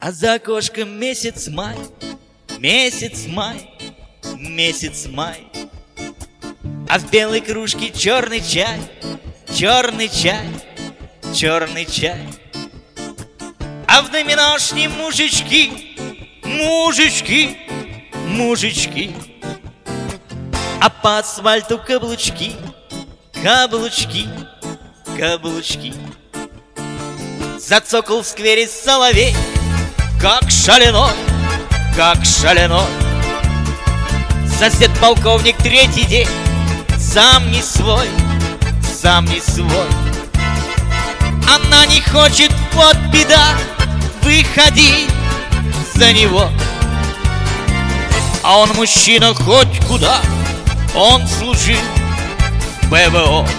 А за окошком месяц май, месяц май, месяц май. А в белой кружке черный чай, черный чай, черный чай. А в доминошне мужички, мужички, мужички. А по асфальту каблучки, каблучки, каблучки. Зацокал в сквере соловей, как шаленой, как шаленой. Сосед полковник третий день, сам не свой, сам не свой. Она не хочет, вот беда, выходи за него. А он мужчина хоть куда, он служил в ПВО.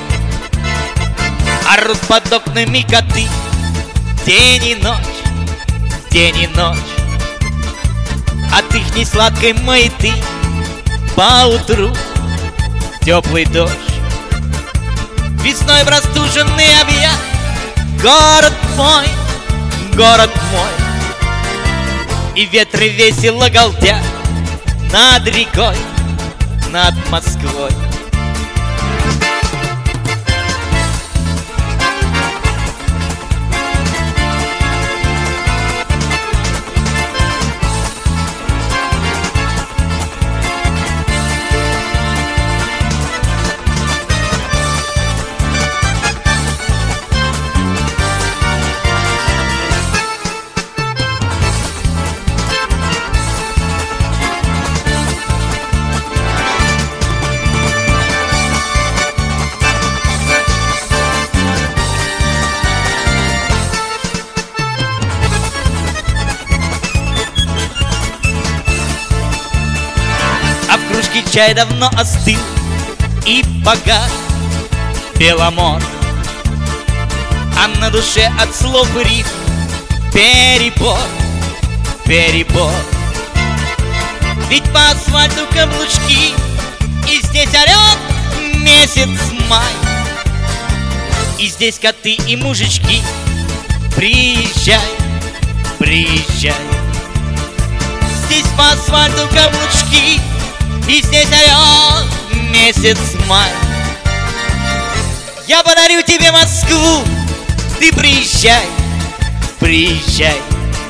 Орут под окнами коты день и ночь, день и ночь. От их несладкой маяты поутру теплый дождь. Весной простуженный объят город мой, город мой. И ветры весело галдят над рекой, над Москвой. Чай давно остыл и погас Беломор, а на душе от слов и рифм перебор, перебор. Ведь по асфальту каблучки, и здесь орет месяц май. И здесь коты и мужички, приезжай, приезжай. Здесь по асфальту каблучки, и здесь орет месяц май. Я подарю тебе Москву, ты приезжай, приезжай.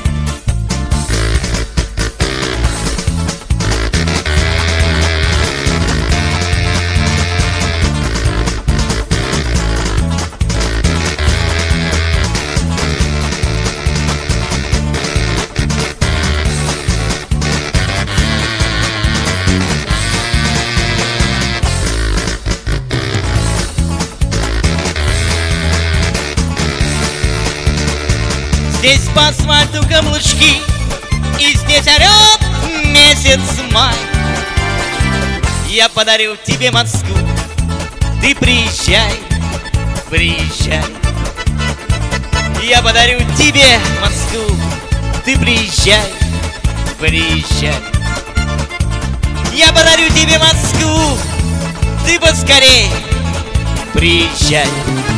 Здесь по асфальту каблучки, и здесь орет месяц май. Я подарю тебе Москву, ты приезжай, приезжай. Я подарю тебе Москву, ты приезжай, приезжай. Я подарю тебе Москву, ты поскорей приезжай.